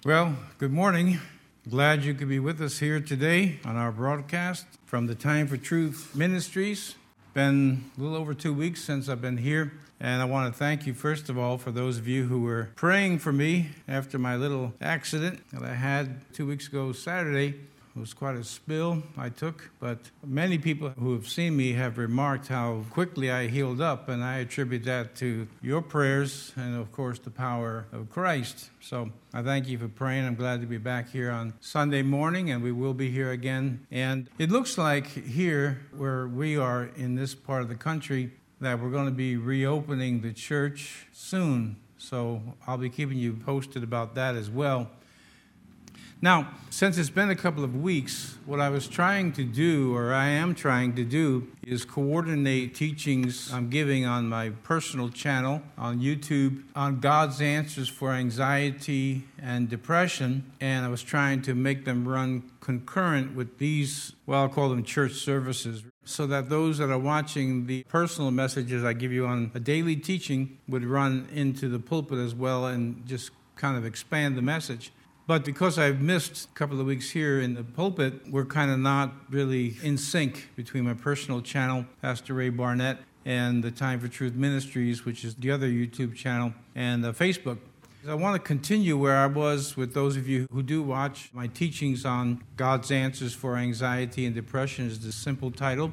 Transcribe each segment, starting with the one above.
Well, good morning. Glad you could be with us here today on our broadcast from the Time for Truth Ministries. Been a little over 2 weeks since I've been here, and I want to thank you, first of all, for those of you who were praying for me after my little accident that I had 2 weeks ago Saturday. It was quite a spill I took, but many people who have seen me have remarked how quickly I healed up, and I attribute that to your prayers and, of course, the power of Christ. So I thank you for praying. I'm glad to be back here on Sunday morning, and we will be here again. And it looks like here, where we are in this part of the country, that we're going to be reopening the church soon. So I'll be keeping you posted about that as well. Now, since it's been a couple of weeks, what I was trying to do, or I am trying to do, is coordinate teachings I'm giving on my personal channel on YouTube on God's answers for anxiety and depression, and I was trying to make them run concurrent with these, well, I'll call them church services, so that those that are watching the personal messages I give you on a daily teaching would run into the pulpit as well and just kind of expand the message. But because I've missed a couple of weeks here in the pulpit, we're kind of not really in sync between my personal channel, Pastor Ray Barnett, and the Time for Truth Ministries, which is the other YouTube channel, and Facebook. I want to continue where I was with those of you who do watch my teachings on God's answers for anxiety and depression is the simple title.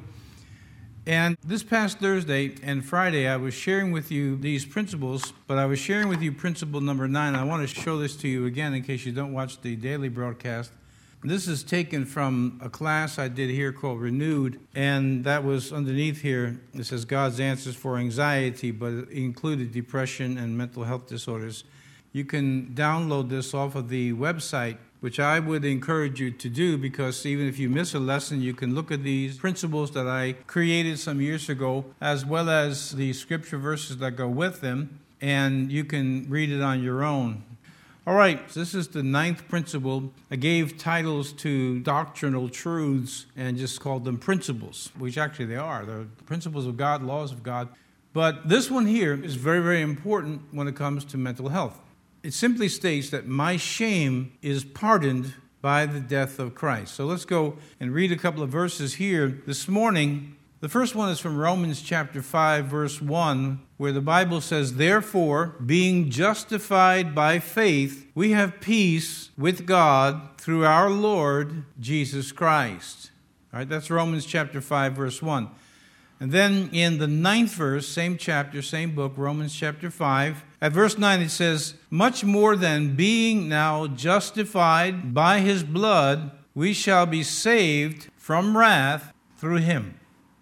And this past Thursday and Friday, I was sharing with you these principles, but I was sharing with you principle number 9. I want to show this to you again in case you don't watch the daily broadcast. This is taken from a class I did here called Renewed, and that was underneath here. It says God's answers for anxiety, but it included depression and mental health disorders. You can download this off of the website, which I would encourage you to do, because even if you miss a lesson, you can look at these principles that I created some years ago, as well as the scripture verses that go with them, and you can read it on your own. All right, this is the 9th principle. I gave titles to doctrinal truths and just called them principles, which actually they are. They're principles of God, laws of God. But this one here is very, very important when it comes to mental health. It simply states that my shame is pardoned by the death of Christ. So let's go and read a couple of verses here this morning. The first one is from Romans chapter 5, verse 1, where the Bible says, "Therefore, being justified by faith, we have peace with God through our Lord Jesus Christ." All right, that's Romans chapter 5, verse 1. And then in the 9th verse, same chapter, same book, Romans chapter 5, at verse 9 it says, "Much more than being now justified by his blood, we shall be saved from wrath through him."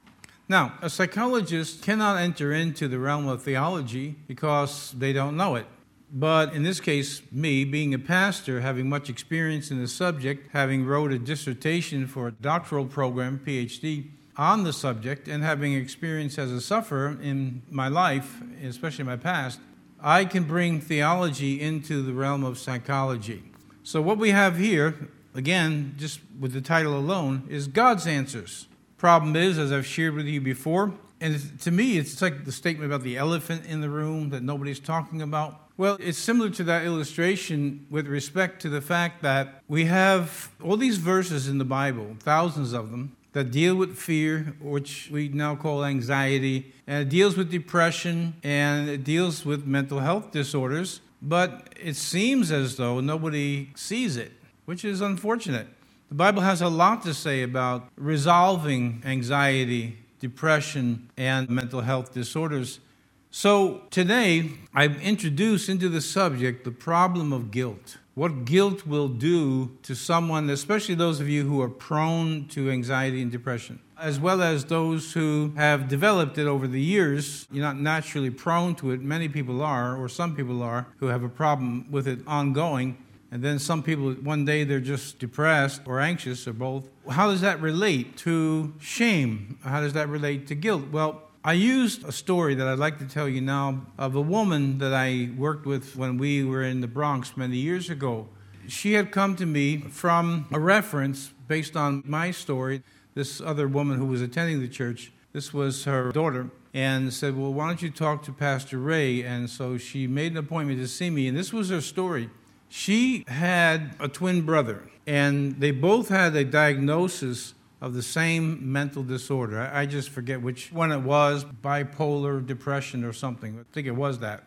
Now, a psychologist cannot enter into the realm of theology because they don't know it. But in this case, me, being a pastor, having much experience in the subject, having wrote a dissertation for a doctoral program, PhD, on the subject, and having experience as a sufferer in my life, especially my past, I can bring theology into the realm of psychology. So what we have here, again, just with the title alone, is God's answers. Problem is, as I've shared with you before, and to me it's like the statement about the elephant in the room that nobody's talking about. Well, it's similar to that illustration with respect to the fact that we have all these verses in the Bible, thousands of them, that deal with fear, which we now call anxiety, and it deals with depression, and it deals with mental health disorders, but it seems as though nobody sees it, which is unfortunate. The Bible has a lot to say about resolving anxiety, depression, and mental health disorders. So today, I've introduced into the subject the problem of guilt. What guilt will do to someone, especially those of you who are prone to anxiety and depression, as well as those who have developed it over the years. You're not naturally prone to it. Many people are, or some people are, who have a problem with it ongoing. And then some people, one day they're just depressed or anxious or both. How does that relate to shame? How does that relate to guilt? Well, I used a story that I'd like to tell you now of a woman that I worked with when we were in the Bronx many years ago. She had come to me from a reference based on my story. This other woman who was attending the church, this was her daughter, and said, well, why don't you talk to Pastor Ray? And so she made an appointment to see me, and this was her story. She had a twin brother, and they both had a diagnosis of the same mental disorder. I just forget which one it was, bipolar depression or something. I think it was that.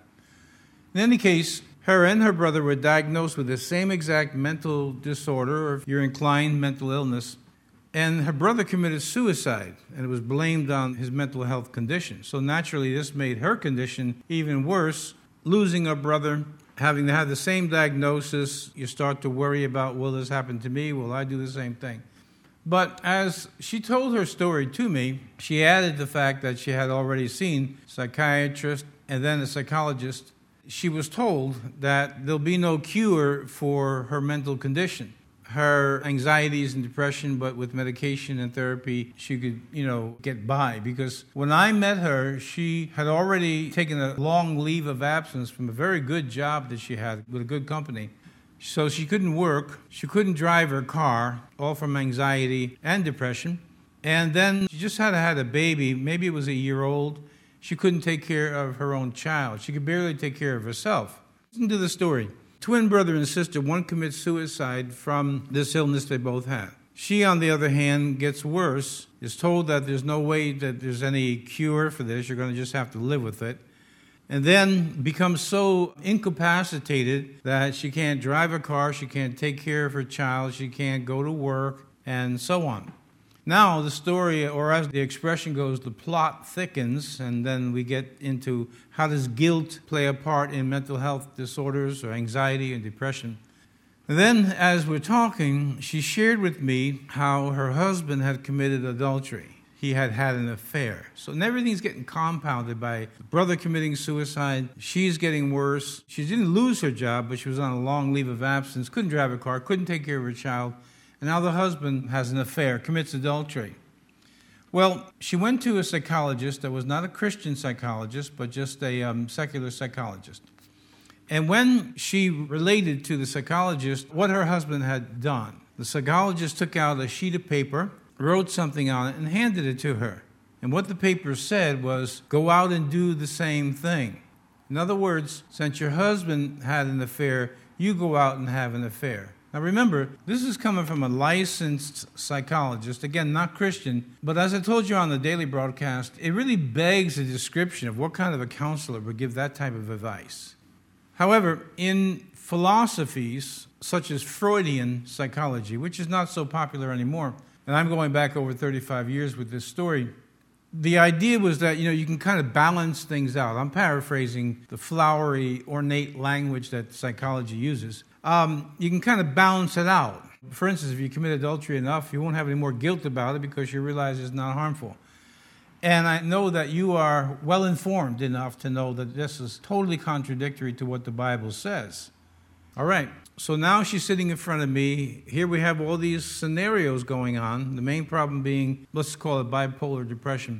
In any case, her and her brother were diagnosed with the same exact mental disorder, or if you're inclined, mental illness. And her brother committed suicide, and it was blamed on his mental health condition. So naturally, this made her condition even worse. Losing a brother, having to have the same diagnosis, you start to worry about, will this happen to me? Will I do the same thing? But as she told her story to me, she added the fact that she had already seen a psychiatrist and then a psychologist. She was told that there'll be no cure for her mental condition. Her anxieties and depression, but with medication and therapy, she could, get by. Because when I met her, she had already taken a long leave of absence from a very good job that she had with a good company. So she couldn't work, she couldn't drive her car, all from anxiety and depression. And then she just had had a baby, maybe it was a year old. She couldn't take care of her own child. She could barely take care of herself. Listen to the story. Twin brother and sister, one commits suicide from this illness they both had. She, on the other hand, gets worse, is told that there's no way that there's any cure for this, you're going to just have to live with it. And then becomes so incapacitated that she can't drive a car, she can't take care of her child, she can't go to work, and so on. Now the story, or as the expression goes, the plot thickens, and then we get into how does guilt play a part in mental health disorders or anxiety and depression. And then as we're talking, she shared with me how her husband had committed adultery. He had had an affair. So everything's getting compounded by the brother committing suicide. She's getting worse. She didn't lose her job, but she was on a long leave of absence, couldn't drive a car, couldn't take care of her child. And now the husband has an affair, commits adultery. Well, she went to a psychologist that was not a Christian psychologist, but just a secular psychologist. And when she related to the psychologist what her husband had done, the psychologist took out a sheet of paper, wrote something on it, and handed it to her. And what the paper said was, go out and do the same thing. In other words, since your husband had an affair, you go out and have an affair. Now remember, this is coming from a licensed psychologist, again, not Christian, but as I told you on the daily broadcast, it really begs a description of what kind of a counselor would give that type of advice. However, in philosophies such as Freudian psychology, which is not so popular anymore, and I'm going back over 35 years with this story, the idea was that, you can kind of balance things out. I'm paraphrasing the flowery, ornate language that psychology uses. You can kind of balance it out. For instance, if you commit adultery enough, you won't have any more guilt about it because you realize it's not harmful. And I know that you are well informed enough to know that this is totally contradictory to what the Bible says. All right. So now she's sitting in front of me. Here we have all these scenarios going on. The main problem being, let's call it bipolar depression.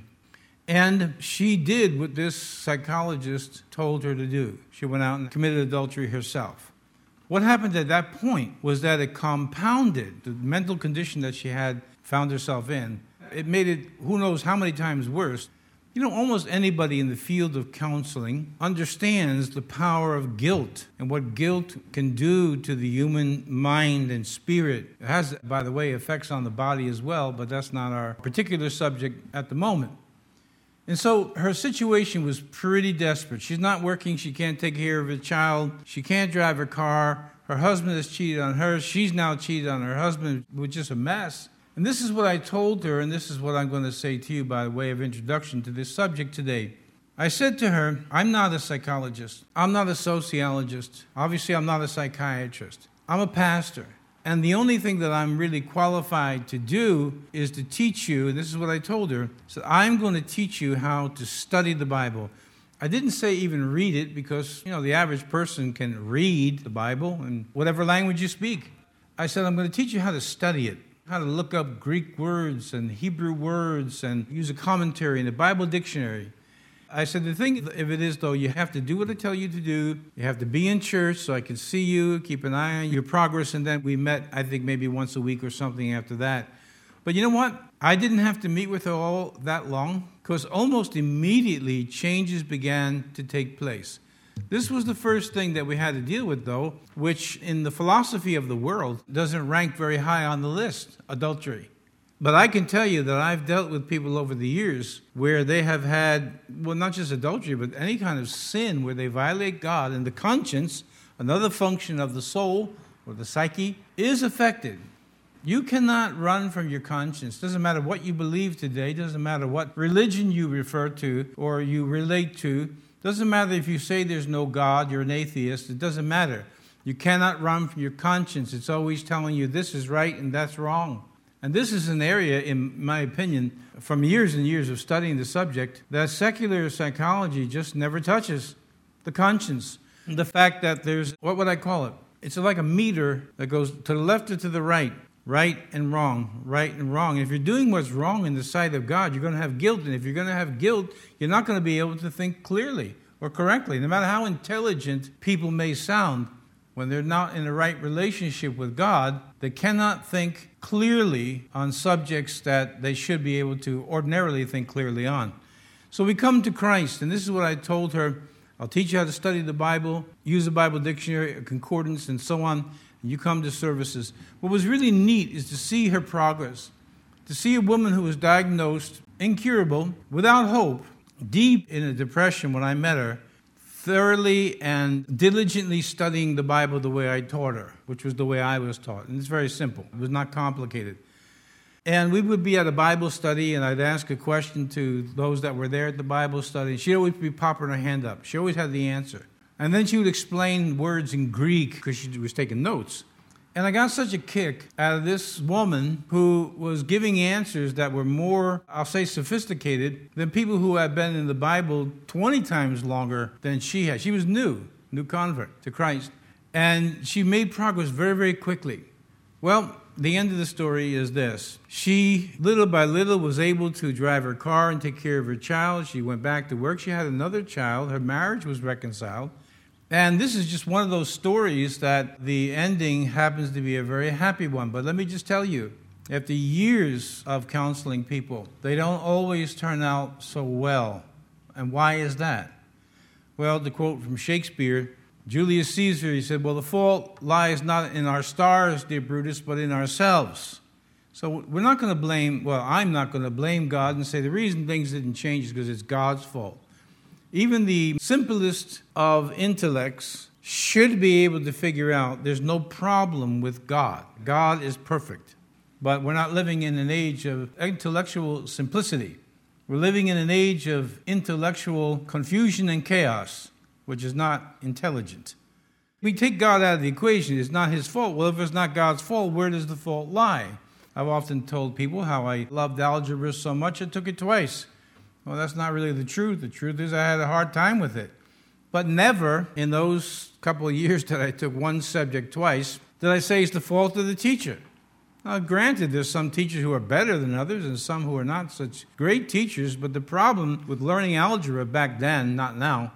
And she did what this psychologist told her to do. She went out and committed adultery herself. What happened at that point was that it compounded the mental condition that she had found herself in. It made it who knows how many times worse. Almost anybody in the field of counseling understands the power of guilt and what guilt can do to the human mind and spirit. It has, by the way, effects on the body as well, but that's not our particular subject at the moment. And so her situation was pretty desperate. She's not working. She can't take care of a child. She can't drive her car. Her husband has cheated on her. She's now cheated on her husband. It was just a mess. And this is what I told her, and this is what I'm going to say to you by way of introduction to this subject today. I said to her, I'm not a psychologist. I'm not a sociologist. Obviously, I'm not a psychiatrist. I'm a pastor. And the only thing that I'm really qualified to do is to teach you, and this is what I told her, so I'm going to teach you how to study the Bible. I didn't say even read it because, the average person can read the Bible in whatever language you speak. I said, I'm going to teach you how to study it. How to look up Greek words and Hebrew words and use a commentary and a Bible dictionary. I said, the thing of it is, though, you have to do what I tell you to do. You have to be in church so I can see you, keep an eye on your progress. And then we met, I think, maybe once a week or something after that. But you know what? I didn't have to meet with her all that long because almost immediately changes began to take place. This was the first thing that we had to deal with, though, which in the philosophy of the world doesn't rank very high on the list, adultery. But I can tell you that I've dealt with people over the years where they have had, well, not just adultery, but any kind of sin where they violate God, and the conscience, another function of the soul or the psyche, is affected. You cannot run from your conscience. Doesn't matter what you believe today. Doesn't matter what religion you refer to or you relate to. Doesn't matter if you say there's no God, you're an atheist. It doesn't matter. You cannot run from your conscience. It's always telling you this is right and that's wrong. And this is an area, in my opinion, from years and years of studying the subject, that secular psychology just never touches. The conscience. The fact that there's, what would I call it? It's like a meter that goes to the left or to the right. Right and wrong, right and wrong. If you're doing what's wrong in the sight of God, you're going to have guilt. And if you're going to have guilt, you're not going to be able to think clearly or correctly. No matter how intelligent people may sound, when they're not in the right relationship with God, they cannot think clearly on subjects that they should be able to ordinarily think clearly on. So we come to Christ, and this is what I told her. I'll teach you how to study the Bible, use a Bible dictionary, a concordance, and so on. You come to services. What was really neat is to see her progress, to see a woman who was diagnosed incurable, without hope, deep in a depression when I met her, thoroughly and diligently studying the Bible the way I taught her, which was the way I was taught. And it's very simple. It was not complicated. And we would be at a Bible study, and I'd ask a question to those that were there at the Bible study. She'd always be popping her hand up. She always had the answer. And then she would explain words in Greek because she was taking notes. And I got such a kick out of this woman who was giving answers that were more, I'll say, sophisticated than people who had been in the Bible 20 times longer than she had. She was new convert to Christ. And she made progress very, very quickly. Well, the end of the story is this. She, little by little, was able to drive her car and take care of her child. She went back to work. She had another child. Her marriage was reconciled. And this is just one of those stories that the ending happens to be a very happy one. But let me just tell you, after years of counseling people, they don't always turn out so well. And why is that? Well, to quote from Shakespeare, Julius Caesar, he said, well, the fault lies not in our stars, dear Brutus, but in ourselves. So we're not going to blame, I'm not going to blame God and say the reason things didn't change is because it's God's fault. Even the simplest of intellects should be able to figure out there's no problem with God. God is perfect. But we're not living in an age of intellectual simplicity. We're living in an age of intellectual confusion and chaos, which is not intelligent. We take God out of the equation. It's not his fault. Well, if it's not God's fault, where does the fault lie? I've often told people how I loved algebra so much I took it twice. Well, that's not really the truth. The truth is I had a hard time with it. But never in those couple of years that I took one subject twice did I say it's the fault of the teacher. Now, granted, there's some teachers who are better than others and some who are not such great teachers, but the problem with learning algebra back then, not now,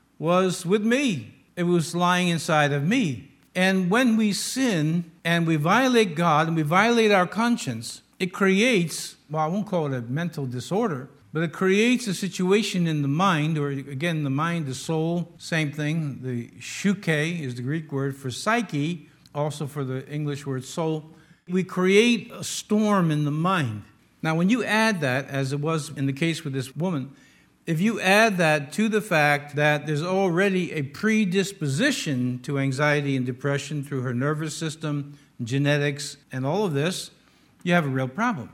was with me. It was lying inside of me. And when we sin and we violate God and we violate our conscience, it creates, I won't call it a mental disorder, but it creates a situation in the mind, or again, the mind, the soul, same thing. The psyche is the Greek word for psyche, also for the English word soul. We create a storm in the mind. Now, when you add that, as it was in the case with this woman, if you add that to the fact that there's already a predisposition to anxiety and depression through her nervous system, genetics, and all of this, you have a real problem.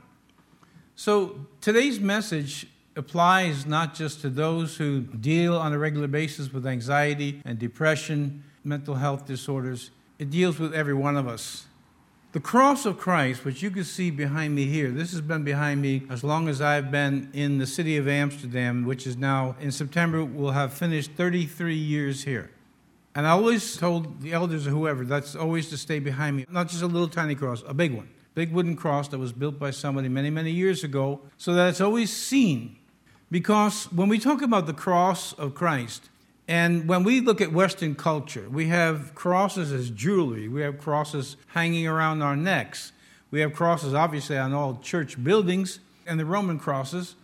So today's message applies not just to those who deal on a regular basis with anxiety and depression, mental health disorders. It deals with every one of us. The cross of Christ, which you can see behind me here, this has been behind me as long as I've been in the city of Amsterdam, which is now, in September, will have finished 33 years here. And I always told the elders or whoever, that's always to stay behind me. Not just a little tiny cross, a big one. Big wooden cross that was built by somebody many, many years ago, so that it's always seen. Because when we talk about the cross of Christ, and when we look at Western culture, we have crosses as jewelry. We have crosses hanging around our necks. We have crosses, obviously, on all church buildings, and the Roman crosses.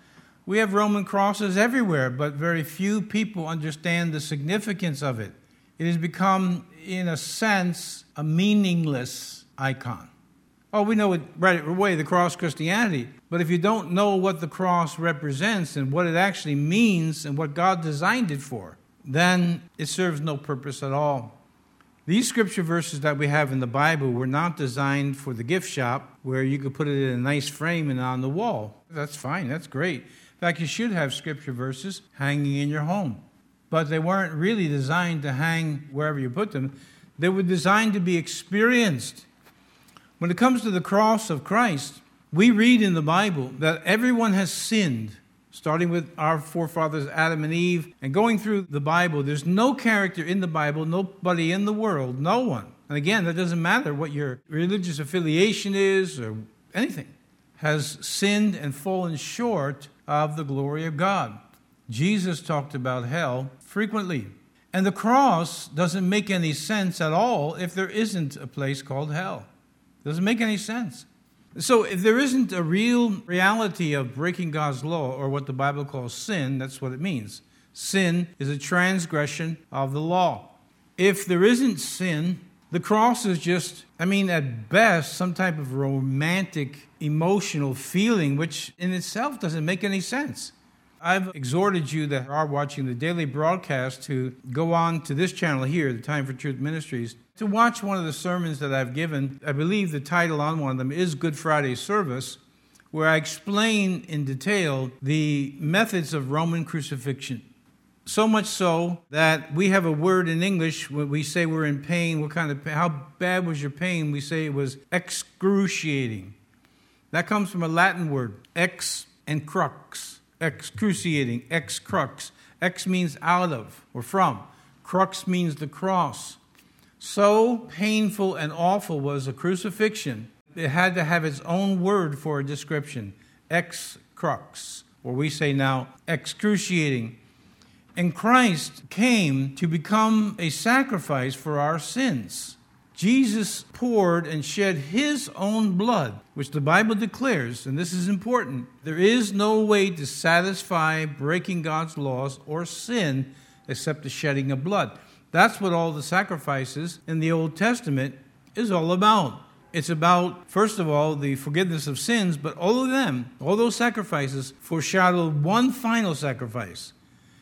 We have Roman crosses everywhere, but very few people understand the significance of it. It has become, in a sense, a meaningless icon. Oh, we know it right away, the cross, Christianity. But if you don't know what the cross represents and what it actually means and what God designed it for, then it serves no purpose at all. These scripture verses that we have in the Bible were not designed for the gift shop where you could put it in a nice frame and on the wall. That's fine. That's great. In fact, you should have scripture verses hanging in your home. But they weren't really designed to hang wherever you put them. They were designed to be experienced. When it comes to the cross of Christ, we read in the Bible that everyone has sinned, starting with our forefathers Adam and Eve, and going through the Bible. There's no character in the Bible, nobody in the world, no one. And again, that doesn't matter what your religious affiliation is or anything, has sinned and fallen short of the glory of God. Jesus talked about hell frequently. And the cross doesn't make any sense at all if there isn't a place called hell. Doesn't make any sense. So if there isn't a real reality of breaking God's law, or what the Bible calls sin, that's what it means. Sin is a transgression of the law. If there isn't sin, the cross is just, at best, some type of romantic, emotional feeling, which in itself doesn't make any sense. I've exhorted you that are watching the daily broadcast to go on to this channel here, the Time for Truth Ministries, to watch one of the sermons that I've given. I believe the title on one of them is Good Friday Service, where I explain in detail the methods of Roman crucifixion. So much so that we have a word in English when we say we're in pain. What kind of pain? How bad was your pain? We say it was excruciating. That comes from a Latin word, ex and crux. Excruciating, ex crux. Ex means out of or from. Crux means the cross. So painful and awful was the crucifixion, it had to have its own word for a description. Ex crux, or we say now excruciating. And Christ came to become a sacrifice for our sins. Jesus poured and shed his own blood, which the Bible declares, and this is important, there is no way to satisfy breaking God's laws or sin except the shedding of blood. That's what all the sacrifices in the Old Testament is all about. It's about, first of all, the forgiveness of sins, but all of them, all those sacrifices, foreshadowed one final sacrifice.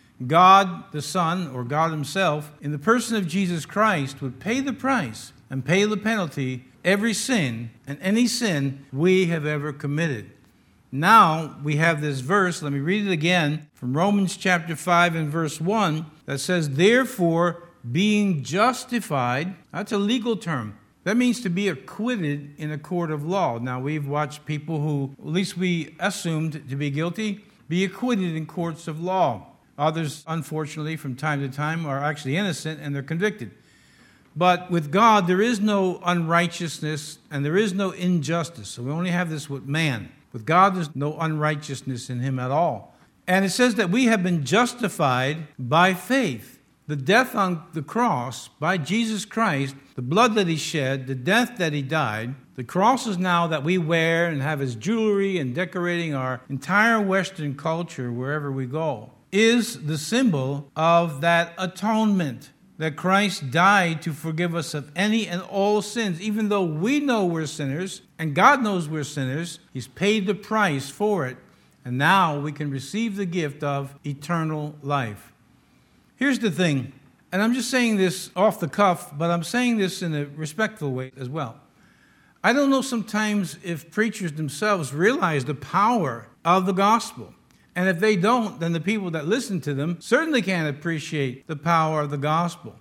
God the Son, or God himself, in the person of Jesus Christ, would pay the price and pay the penalty, every sin and any sin we have ever committed. Now we have this verse, let me read it again, from Romans chapter 5 and verse 1, that says, therefore, being justified, that's a legal term. That means to be acquitted in a court of law. Now we've watched people who, at least we assumed to be guilty, be acquitted in courts of law. Others, unfortunately, from time to time, are actually innocent and they're convicted. But with God, there is no unrighteousness and there is no injustice. So we only have this with man. With God, there's no unrighteousness in him at all. And it says that we have been justified by faith. The death on the cross by Jesus Christ, the blood that he shed, the death that he died, the crosses now that we wear and have as jewelry and decorating our entire Western culture wherever we go, is the symbol of that atonement. That Christ died to forgive us of any and all sins. Even though we know we're sinners, and God knows we're sinners, he's paid the price for it. And now we can receive the gift of eternal life. Here's the thing, and I'm just saying this off the cuff, but I'm saying this in a respectful way as well. I don't know sometimes if preachers themselves realize the power of the gospel. And if they don't, then the people that listen to them certainly can't appreciate the power of the gospel.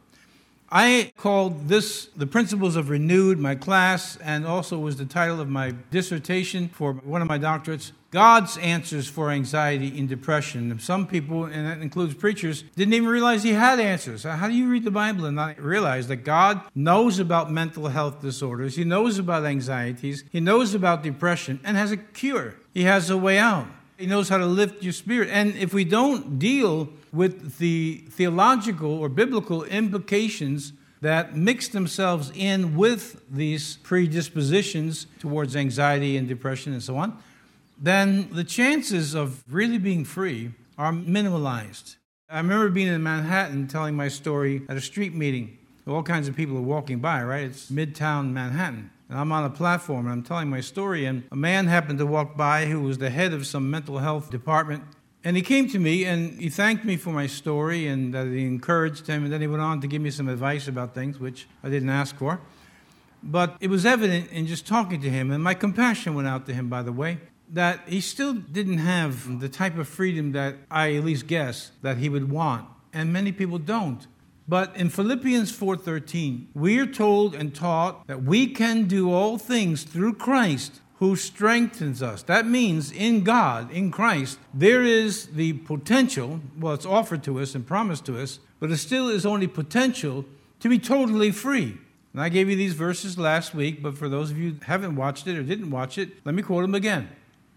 I called this The Principles of Renewed, my class, and also was the title of my dissertation for one of my doctorates, God's Answers for Anxiety and Depression. And some people, and that includes preachers, didn't even realize he had answers. How do you read the Bible and not realize that God knows about mental health disorders, he knows about anxieties, he knows about depression, and has a cure. He has a way out. He knows how to lift your spirit. And if we don't deal with the theological or biblical implications that mix themselves in with these predispositions towards anxiety and depression and so on, then the chances of really being free are minimalized. I remember being in Manhattan telling my story at a street meeting. All kinds of people are walking by, right? It's Midtown Manhattan. And I'm on a platform and I'm telling my story, and a man happened to walk by who was the head of some mental health department. And he came to me and he thanked me for my story and that he encouraged him. And then he went on to give me some advice about things, which I didn't ask for. But it was evident in just talking to him, and my compassion went out to him, by the way, that he still didn't have the type of freedom that I at least guess that he would want. And many people don't. But in Philippians 4:13, we are told and taught that we can do all things through Christ who strengthens us. That means in God, in Christ, there is the potential, well, it's offered to us and promised to us, but it still is only potential to be totally free. And I gave you these verses last week, but for those of you who haven't watched it or didn't watch it, let me quote them again.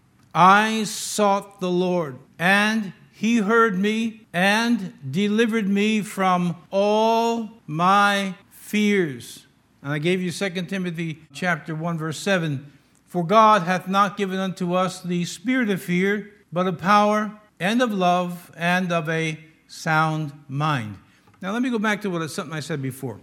I sought the Lord, and He heard me and delivered me from all my fears. And I gave you 2 Timothy chapter 1, verse 7. For God hath not given unto us the spirit of fear, but of power and of love and of a sound mind. Now let me go back to something I said before.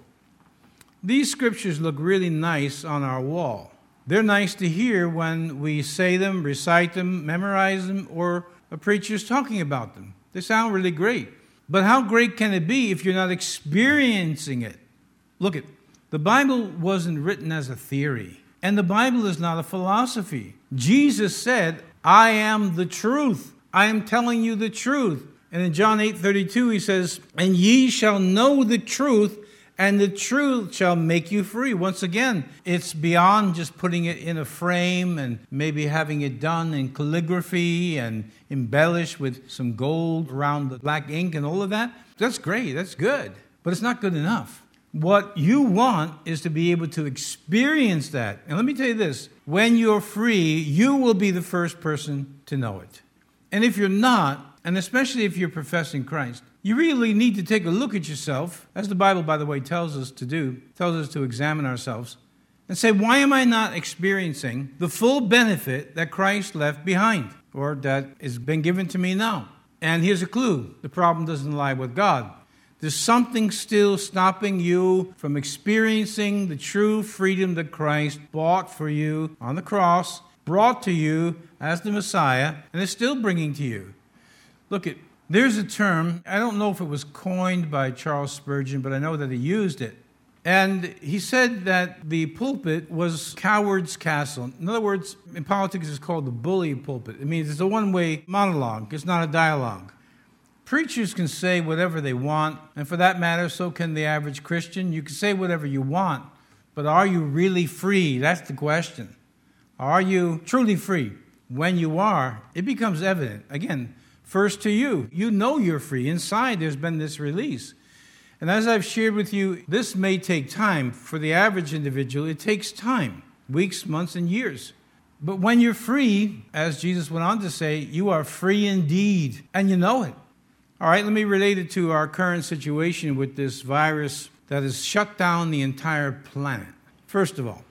These scriptures look really nice on our wall. They're nice to hear when we say them, recite them, memorize them, or a preacher's talking about them. They sound really great. But how great can it be if you're not experiencing it? Look, the Bible wasn't written as a theory, and the Bible is not a philosophy. Jesus said, I am the truth. I am telling you the truth. And in John 8:32, he says, and ye shall know the truth, and the truth shall make you free. Once again, it's beyond just putting it in a frame and maybe having it done in calligraphy and embellished with some gold around the black ink and all of that. That's great. That's good. But it's not good enough. What you want is to be able to experience that. And let me tell you this. When you're free, you will be the first person to know it. And if you're not, and especially if you're professing Christ, you really need to take a look at yourself, as the Bible, by the way, tells us to do, tells us to examine ourselves, and say, why am I not experiencing the full benefit that Christ left behind, or that has been given to me now? And here's a clue. The problem doesn't lie with God. There's something still stopping you from experiencing the true freedom that Christ bought for you on the cross, brought to you as the Messiah, and is still bringing to you. Look, there's a term, I don't know if it was coined by Charles Spurgeon, but I know that he used it. And he said that the pulpit was coward's castle. In other words, in politics it's called the bully pulpit. It means it's a one-way monologue. It's not a dialogue. Preachers can say whatever they want, and for that matter, so can the average Christian. You can say whatever you want, but are you really free? That's the question. Are you truly free? When you are, it becomes evident. Again, first to you. You know you're free. Inside, there's been this release. And as I've shared with you, this may take time. For the average individual, it takes time. Weeks, months, and years. But when you're free, as Jesus went on to say, you are free indeed. And you know it. All right, let me relate it to our current situation with this virus that has shut down the entire planet. First of all,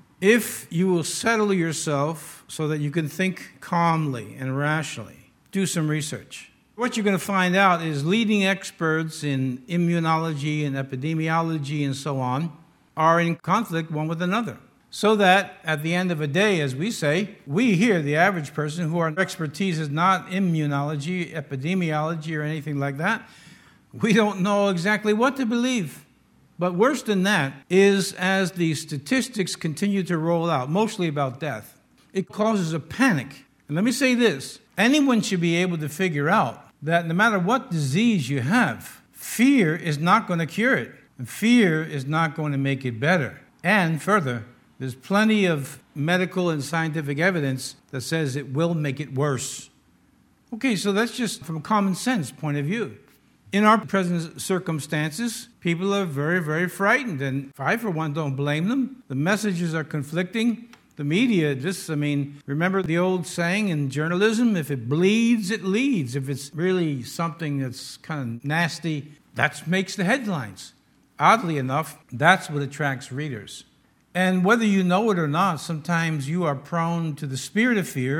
if you will settle yourself so that you can think calmly and rationally, do some research. What you're going to find out is leading experts in immunology and epidemiology and so on are in conflict one with another. So that at the end of a day, as we say, we here, the average person who our expertise is not immunology, epidemiology, or anything like that, we don't know exactly what to believe. But worse than that is as the statistics continue to roll out, mostly about death, it causes a panic. And let me say this. Anyone should be able to figure out that no matter what disease you have, fear is not going to cure it. And fear is not going to make it better. And further, there's plenty of medical and scientific evidence that says it will make it worse. Okay, so that's just from a common sense point of view. In our present circumstances, people are very, very frightened. And I, for one, don't blame them. The messages are conflicting. The media, remember the old saying in journalism, if it bleeds, it leads. If it's really something that's kind of nasty, that makes the headlines. Oddly enough, that's what attracts readers. And whether you know it or not, sometimes you are prone to the spirit of fear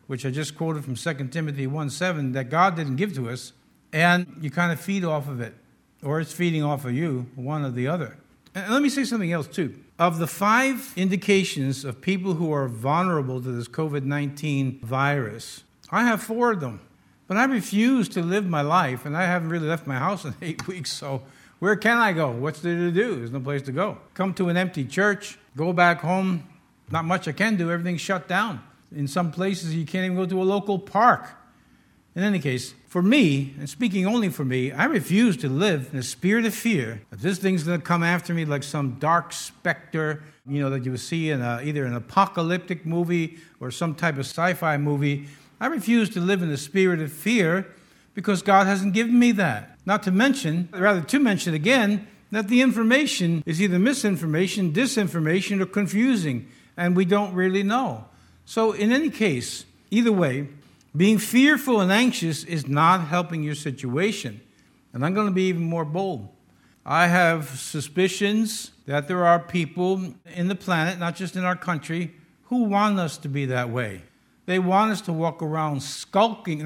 which I just quoted from 2 Timothy 1:7, that God didn't give to us, and you kind of feed off of it, or it's feeding off of you, one or the other. And let me say something else, too. Of the 5 indications of people who are vulnerable to this COVID-19 virus, I have 4 of them. But I refuse to live my life, and I haven't really left my house in 8 weeks, so where can I go? What's there to do? There's no place to go. Come to an empty church, go back home, not much I can do, everything's shut down. In some places, you can't even go to a local park. In any case, for me, and speaking only for me, I refuse to live in a spirit of fear that this thing's going to come after me like some dark specter, that you would see in either an apocalyptic movie or some type of sci-fi movie. I refuse to live in a spirit of fear because God hasn't given me that. To mention again, that the information is either misinformation, disinformation, or confusing, and we don't really know. So in any case, either way, being fearful and anxious is not helping your situation. And I'm going to be even more bold. I have suspicions that there are people in the planet, not just in our country, who want us to be that way. They want us to walk around skulking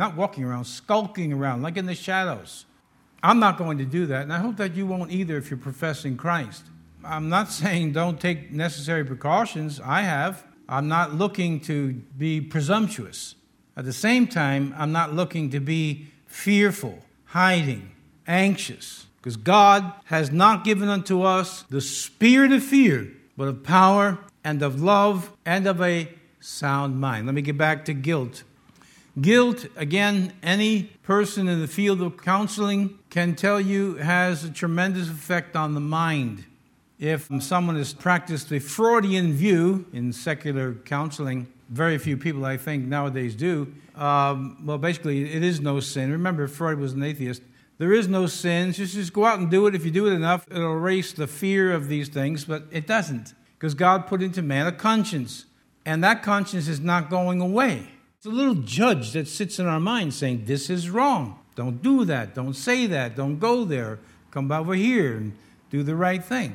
around, like in the shadows. I'm not going to do that, and I hope that you won't either if you're professing Christ. I'm not saying don't take necessary precautions. I have. I'm not looking to be presumptuous. At the same time, I'm not looking to be fearful, hiding, anxious, because God has not given unto us the spirit of fear, but of power and of love and of a sound mind. Let me get back to guilt. Guilt, again, any person in the field of counseling can tell you has a tremendous effect on the mind. If someone has practiced a Freudian view in secular counseling, very few people, I think, nowadays do. Basically, it is no sin. Remember, Freud was an atheist. There is no sin. Just go out and do it. If you do it enough, it'll erase the fear of these things. But it doesn't, because God put into man a conscience. And that conscience is not going away. It's a little judge that sits in our mind saying, this is wrong. Don't do that. Don't say that. Don't go there. Come over here and do the right thing.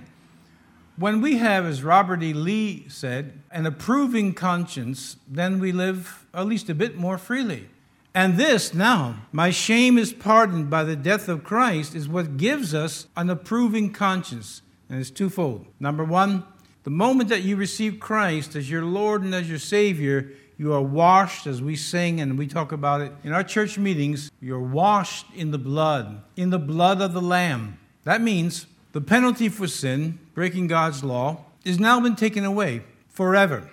When we have, as Robert E. Lee said, an approving conscience, then we live at least a bit more freely. And this now, my shame is pardoned by the death of Christ, is what gives us an approving conscience. And it's twofold. Number one, the moment that you receive Christ as your Lord and as your Savior, you are washed, as we sing and we talk about it in our church meetings, you're washed in the blood of the Lamb. That means the penalty for sin, breaking God's law, has now been taken away forever.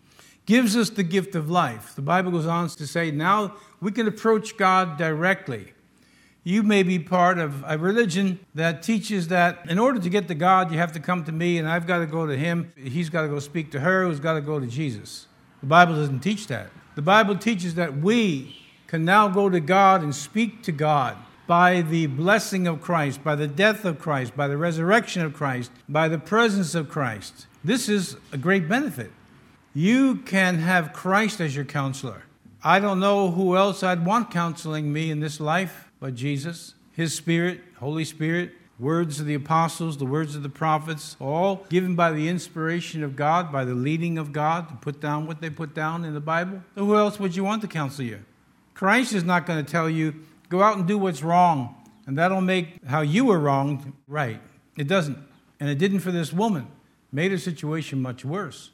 Gives us the gift of life. The Bible goes on to say now we can approach God directly. You may be part of a religion that teaches that in order to get to God, you have to come to me and I've got to go to him. He's got to go speak to her, who's got to go to Jesus. The Bible doesn't teach that. The Bible teaches that we can now go to God and speak to God by the blessing of Christ, by the death of Christ, by the resurrection of Christ, by the presence of Christ. This is a great benefit. You can have Christ as your counselor. I don't know who else I'd want counseling me in this life but Jesus, his Spirit, Holy Spirit, words of the apostles, the words of the prophets, all given by the inspiration of God, by the leading of God to put down what they put down in the Bible. So who else would you want to counsel you? Christ is not going to tell you, go out and do what's wrong, and that'll make how you were wronged right. It doesn't. And it didn't for this woman. It made her situation much worse.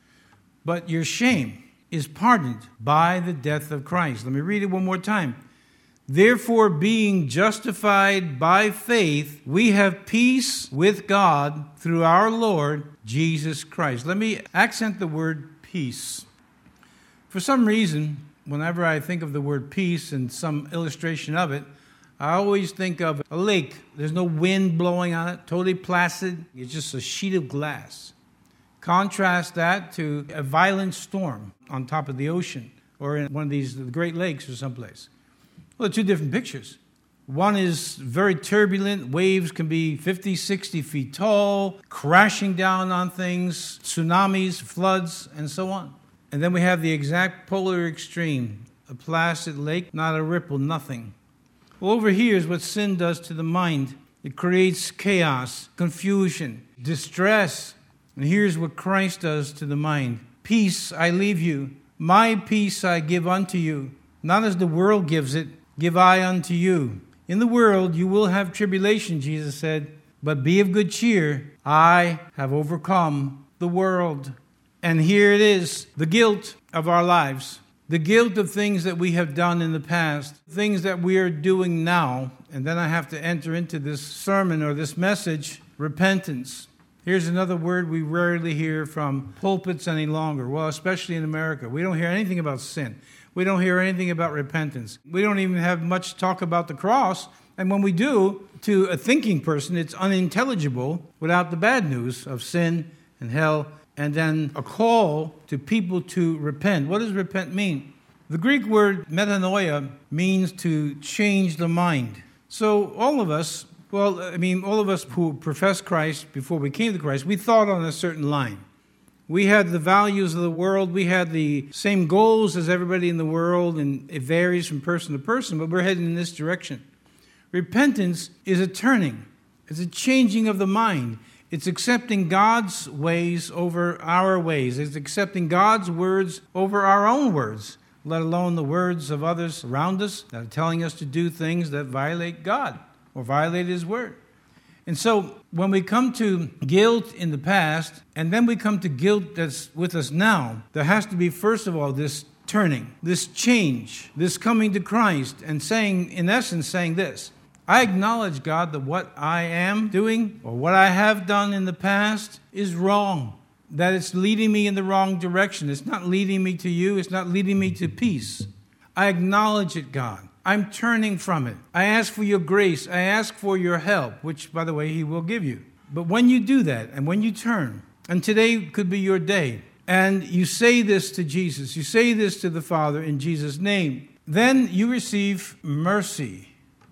But your shame is pardoned by the death of Christ. Let me read it one more time. Therefore, being justified by faith, we have peace with God through our Lord Jesus Christ. Let me accent the word peace. For some reason, whenever I think of the word peace and some illustration of it, I always think of a lake. There's no wind blowing on it, totally placid. It's just a sheet of glass. Contrast that to a violent storm on top of the ocean or in one of these Great Lakes or someplace. Well, they're two different pictures. One is very turbulent. Waves can be 50, 60 feet tall, crashing down on things, tsunamis, floods, and so on. And then we have the exact polar extreme, a placid lake, not a ripple, nothing. Well, over here is what sin does to the mind. It creates chaos, confusion, distress. And here's what Christ does to the mind. Peace I leave you, My peace I give unto you, not as the world gives it, give I unto you. In the world you will have tribulation, Jesus said, but be of good cheer. I have overcome the world. And here it is, the guilt of our lives, the guilt of things that we have done in the past, things that we are doing now. And then I have to enter into this sermon or this message, repentance. Here's another word we rarely hear from pulpits any longer. Well, especially in America. We don't hear anything about sin. We don't hear anything about repentance. We don't even have much talk about the cross. And when we do, to a thinking person, it's unintelligible without the bad news of sin and hell, and then a call to people to repent. What does repent mean? The Greek word metanoia means to change the mind. So all of us who profess Christ before we came to Christ, we thought on a certain line. We had the values of the world. We had the same goals as everybody in the world, and it varies from person to person, but we're heading in this direction. Repentance is a turning. It's a changing of the mind. It's accepting God's ways over our ways. It's accepting God's words over our own words, let alone the words of others around us that are telling us to do things that violate God or violate His word. And so when we come to guilt in the past, and then we come to guilt that's with us now, there has to be, first of all, this turning, this change, this coming to Christ and saying, in essence, saying this: I acknowledge, God, that what I am doing or what I have done in the past is wrong, that it's leading me in the wrong direction. It's not leading me to you. It's not leading me to peace. I acknowledge it, God. I'm turning from it. I ask for your grace. I ask for your help, which, by the way, He will give you. But when you do that and when you turn, and today could be your day, and you say this to Jesus, you say this to the Father in Jesus' name, then you receive mercy.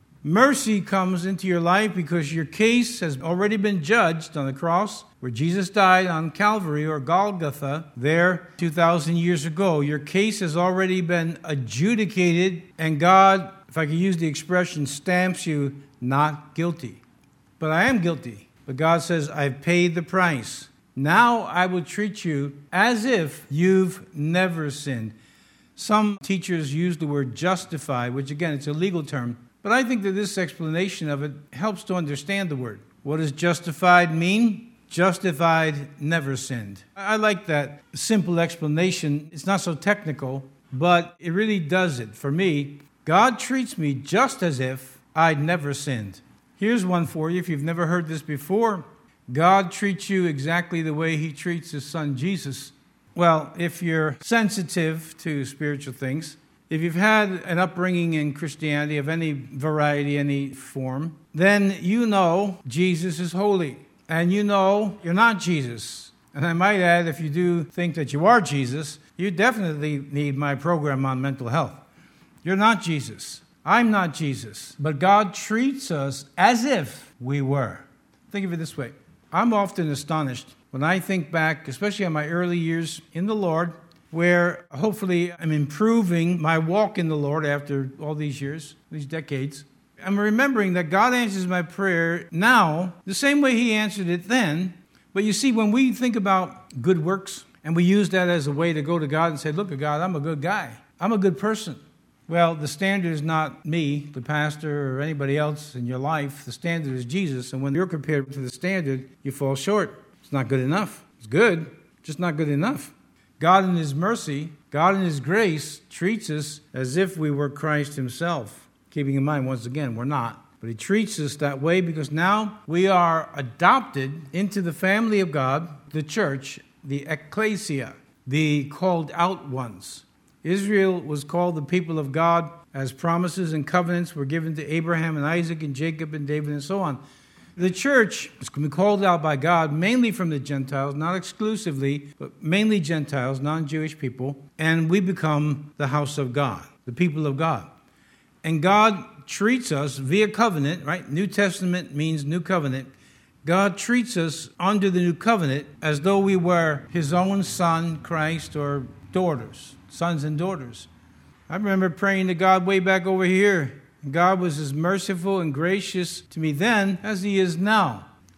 Mercy comes into your life because your case has already been judged on the cross where Jesus died on Calvary or Golgotha there 2,000 years ago. Your case has already been adjudicated, and God, if I could use the expression, stamps you not guilty. But I am guilty. But God says, I've paid the price. Now I will treat you as if you've never sinned. Some teachers use the word justify, which again, it's a legal term. But I think that this explanation of it helps to understand the word. What does justified mean? Justified, never sinned. I like that simple explanation. It's not so technical, but it really does it. For me, God treats me just as if I'd never sinned. Here's one for you if you've never heard this before. God treats you exactly the way He treats His Son Jesus. Well, if you're sensitive to spiritual things, if you've had an upbringing in Christianity of any variety, any form, then you know Jesus is holy. And you know you're not Jesus. And I might add, if you do think that you are Jesus, you definitely need my program on mental health. You're not Jesus. I'm not Jesus. But God treats us as if we were. Think of it this way. I'm often astonished when I think back, especially on my early years in the Lord, where hopefully I'm improving my walk in the Lord after all these years, these decades. I'm remembering that God answers my prayer now the same way He answered it then. But you see, when we think about good works, and we use that as a way to go to God and say, look, God, I'm a good guy. I'm a good person. Well, the standard is not me, the pastor, or anybody else in your life. The standard is Jesus. And when you're compared to the standard, you fall short. It's not good enough. It's good, just not good enough. God in His mercy, God in His grace treats us as if we were Christ Himself. Keeping in mind, once again, we're not. But He treats us that way because now we are adopted into the family of God, the church, the ecclesia, the called out ones. Israel was called the people of God as promises and covenants were given to Abraham and Isaac and Jacob and David and so on. The church is going to be called out by God mainly from the Gentiles, not exclusively, but mainly Gentiles, non-Jewish people, and we become the house of God, the people of God. And God treats us via covenant, right? New Testament means new covenant. God treats us under the new covenant as though we were His own son, Christ, or daughters, sons and daughters. I remember praying to God way back over here. God was as merciful and gracious to me then as He is now.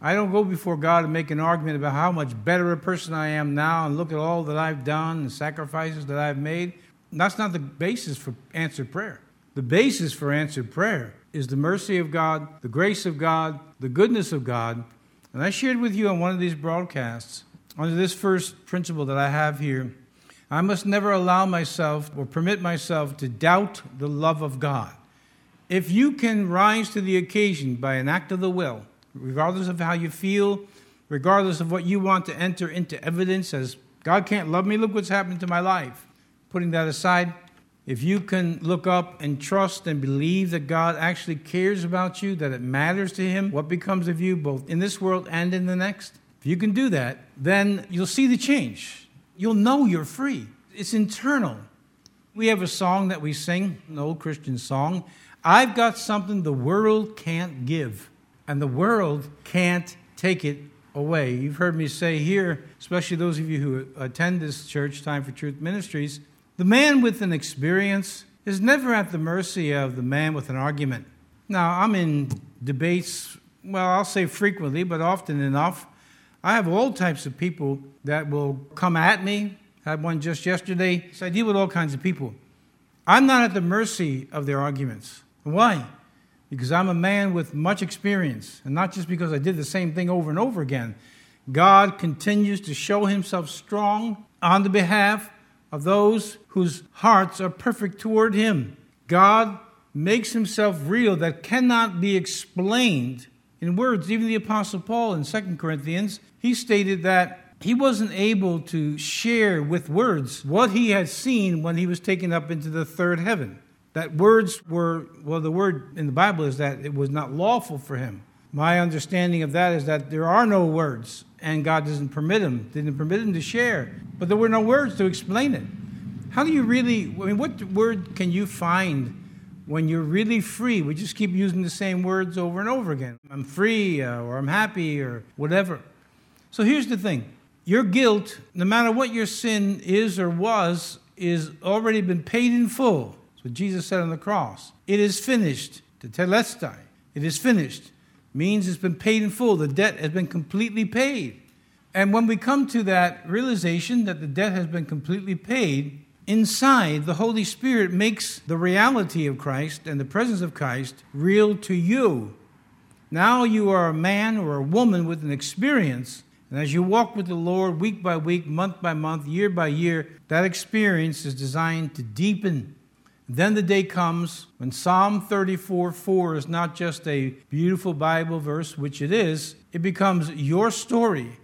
I don't go before God and make an argument about how much better a person I am now and look at all that I've done and sacrifices that I've made. That's not the basis for answered prayer. The basis for answered prayer is the mercy of God, the grace of God, the goodness of God. And I shared with you on one of these broadcasts, under this first principle that I have here, I must never allow myself or permit myself to doubt the love of God. If you can rise to the occasion by an act of the will, regardless of how you feel, regardless of what you want to enter into evidence as God can't love me, look what's happened to my life. Putting that aside, if you can look up and trust and believe that God actually cares about you, that it matters to Him what becomes of you both in this world and in the next, if you can do that, then you'll see the change. You'll know you're free. It's internal. We have a song that we sing, an old Christian song. I've got something the world can't give, and the world can't take it away. You've heard me say here, especially those of you who attend this church, Time for Truth Ministries, the man with an experience is never at the mercy of the man with an argument. Now, I'm in debates, well, I'll say frequently, but often enough. I have all types of people that will come at me. I had one just yesterday. So I deal with all kinds of people. I'm not at the mercy of their arguments. Why? Because I'm a man with much experience, and not just because I did the same thing over and over again. God continues to show Himself strong on the behalf of those whose hearts are perfect toward Him. God makes Himself real that cannot be explained in words. Even the Apostle Paul in 2 Corinthians, he stated that he wasn't able to share with words what he had seen when he was taken up into the third heaven. That words were, well, the word in the Bible is that it was not lawful for him. My understanding of that is that there are no words, and God didn't permit him to share. But there were no words to explain it. How do you really, what word can you find when you're really free? We just keep using the same words over and over again. I'm free, or I'm happy, or whatever. So here's the thing. Your guilt, no matter what your sin is or was, is already been paid in full. That's what Jesus said on the cross. It is finished. Tetelestai. It is finished. Means it's been paid in full. The debt has been completely paid. And when we come to that realization that the debt has been completely paid, inside, the Holy Spirit makes the reality of Christ and the presence of Christ real to you. Now you are a man or a woman with an experience, and as you walk with the Lord week by week, month by month, year by year, that experience is designed to deepen. Then the day comes when Psalm 34:4 is not just a beautiful Bible verse, which it is, it becomes your story.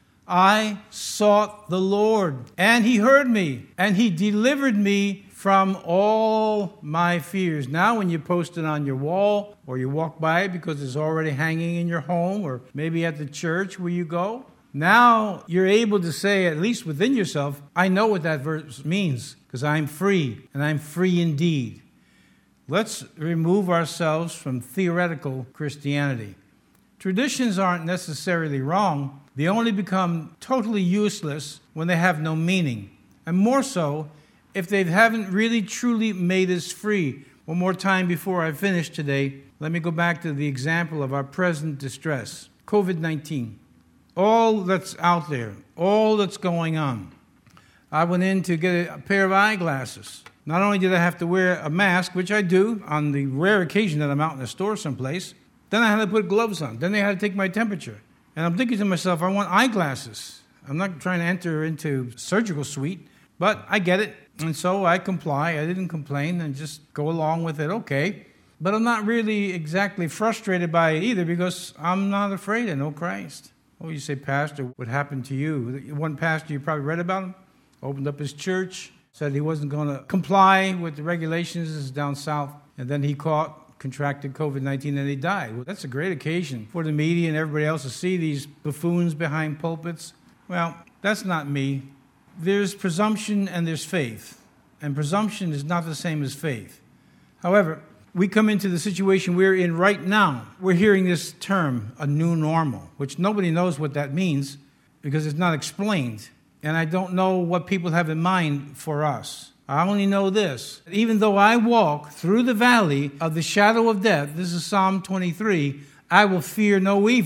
I sought the Lord, and He heard me, and He delivered me from all my fears. Now when you post it on your wall, or you walk by it because it's already hanging in your home, or maybe at the church where you go, now you're able to say, at least within yourself, I know what that verse means, because I'm free, and I'm free indeed. Let's remove ourselves from theoretical Christianity. Traditions aren't necessarily wrong. They only become totally useless when they have no meaning. And more so, if they haven't really truly made us free. One more time before I finish today, let me go back to the example of our present distress. COVID-19. All that's out there, all that's going on. I went in to get a pair of eyeglasses. Not only did I have to wear a mask, which I do on the rare occasion that I'm out in a store someplace, then I had to put gloves on. Then they had to take my temperature. And I'm thinking to myself, I want eyeglasses. I'm not trying to enter into surgical suite, but I get it. And so I comply. I didn't complain and just go along with it. Okay. But I'm not really exactly frustrated by it either because I'm not afraid. I know Christ. Oh, you say, Pastor, what happened to you? One pastor you probably read about him, opened up his church, said he wasn't going to comply with the regulations. This is down south. And then he contracted COVID-19 and he died. Well, that's a great occasion for the media and everybody else to see these buffoons behind pulpits. Well, that's not me. There's presumption and there's faith. And presumption is not the same as faith. However, we come into the situation we're in right now. We're hearing this term, a new normal, which nobody knows what that means because it's not explained. And I don't know what people have in mind for us. I only know this. Even though I walk through the valley of the shadow of death, this is Psalm 23, I will fear no evil.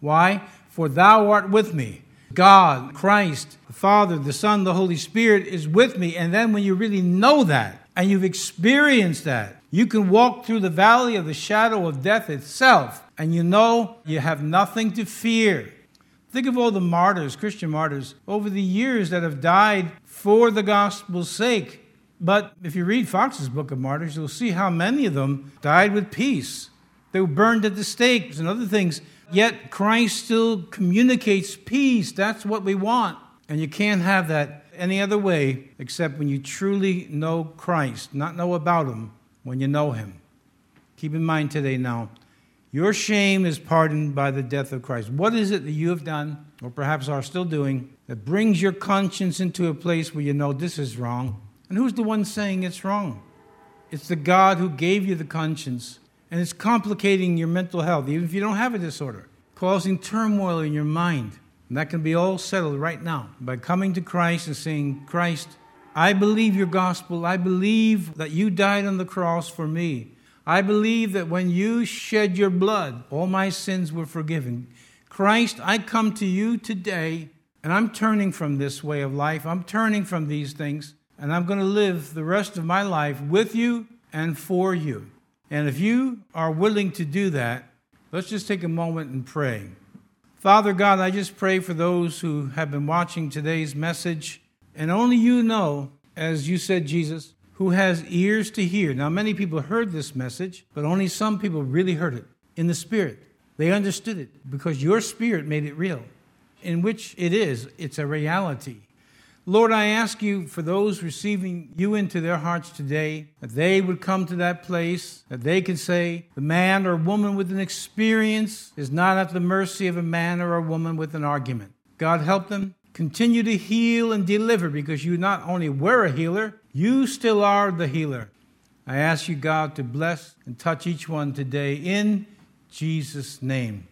Why? For thou art with me. God, Christ, the Father, the Son, the Holy Spirit is with me. And then when you really know that and you've experienced that, you can walk through the valley of the shadow of death itself, and you know you have nothing to fear. Think of all the martyrs, Christian martyrs, over the years that have died for the gospel's sake. But if you read Fox's Book of Martyrs, you'll see how many of them died with peace. They were burned at the stake and other things. Yet Christ still communicates peace. That's what we want. And you can't have that any other way except when you truly know Christ, not know about him, when you know him. Keep in mind today now, your shame is pardoned by the death of Christ. What is it that you have done, or perhaps are still doing, that brings your conscience into a place where you know this is wrong? And who's the one saying it's wrong? It's the God who gave you the conscience. And it's complicating your mental health, even if you don't have a disorder, causing turmoil in your mind. And that can be all settled right now by coming to Christ and saying, Christ, I believe your gospel. I believe that you died on the cross for me. I believe that when you shed your blood, all my sins were forgiven. Christ, I come to you today, and I'm turning from this way of life. I'm turning from these things, and I'm going to live the rest of my life with you and for you. And if you are willing to do that, let's just take a moment and pray. Father God, I just pray for those who have been watching today's message. And only you know, as you said, Jesus, who has ears to hear. Now, many people heard this message, but only some people really heard it in the Spirit. They understood it because your Spirit made it real, in which it is. It's a reality. Lord, I ask you for those receiving you into their hearts today, that they would come to that place, that they can say, the man or woman with an experience is not at the mercy of a man or a woman with an argument. God, help them continue to heal and deliver, because you not only were a healer, you still are the healer. I ask you, God, to bless and touch each one today in Jesus' name.